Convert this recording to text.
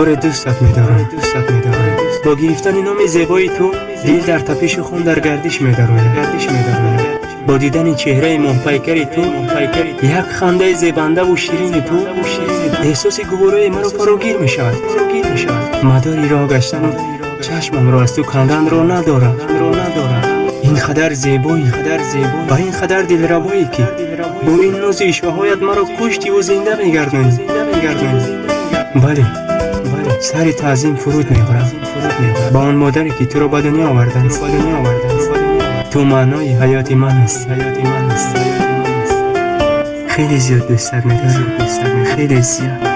آره دوستت می‌دارم. با گرفتن نام زیبای تو دل در تپش خون در گردش می‌دراید. با دیدن چهره ماه‌پیکر تو یک خنده زیبنده و شیرین تو احساس گوارای مرا فراگیر می‌شود. مداری راه گشتن و چشمم را از تو کندن را ندارم. اینقدر زیبایی و اینقدر دلربایی که با این ناز اشوهایت مرا کشتی و زنده می‌گردانی. بله سر تعظیم فرود می‌خورم با آن مادری که تو را به دنیا آورده است. تو معنای حیات من است. خیلی زیاد دوست دارم، خیلی زیاد.